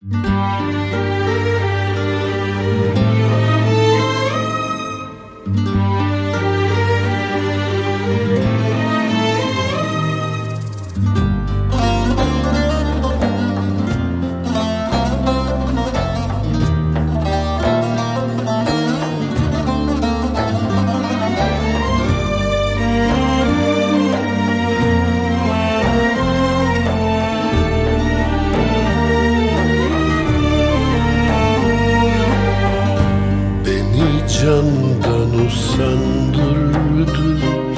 Candan usandırdı,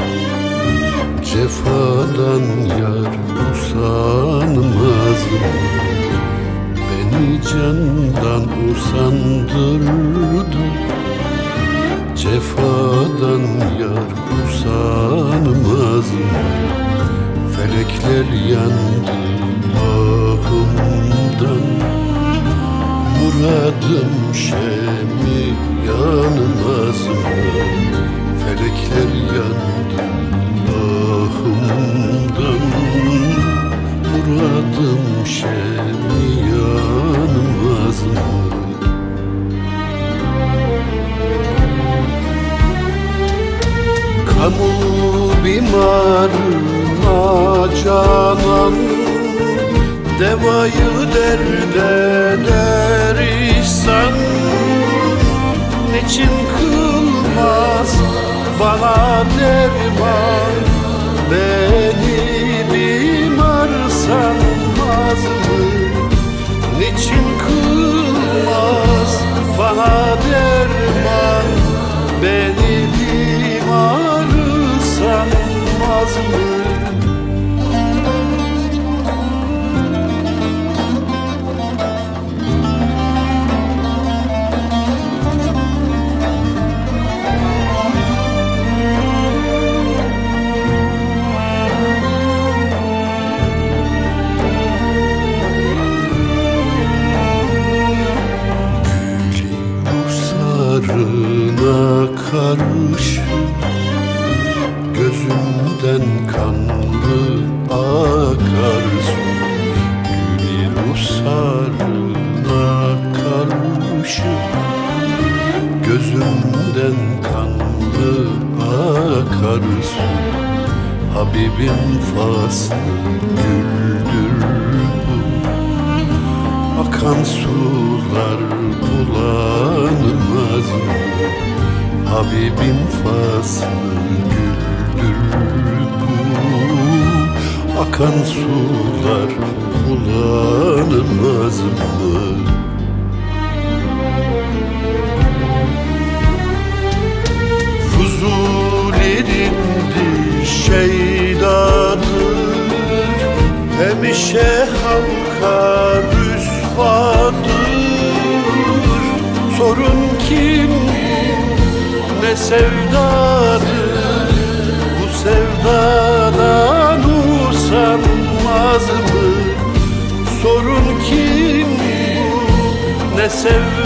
cefadan yar usanmaz mı? Beni candan usandırdı, cefadan yar usanmaz mı? Felekler yandı ahımdan, muradım şemi yanmaz mı? Felekler yandı ahımdan, muradım şemi yanmaz mı? Kamu bimarına canan, devayı derde der ihsan. Niçin kılmaz bana derman, beni bimar sanmaz mı? Niçin kılmaz bana derman, beni bimar sanmaz mı? Sarına karış, gözümden kanlı akar su. Gül sarına karışıp, gözümden kanlı akar su. Habibim faslı güldür bu, akan sular bulanmaz mı? Habibim faslı güldür bu, akan sular bulanmaz mı? Fuzuli'nin şeydadır, hemişe halka rüsvadır. Sorun kim, ne sevdadır, bu sevdadan usanmaz mı? Sorun kim, ne sevdadır,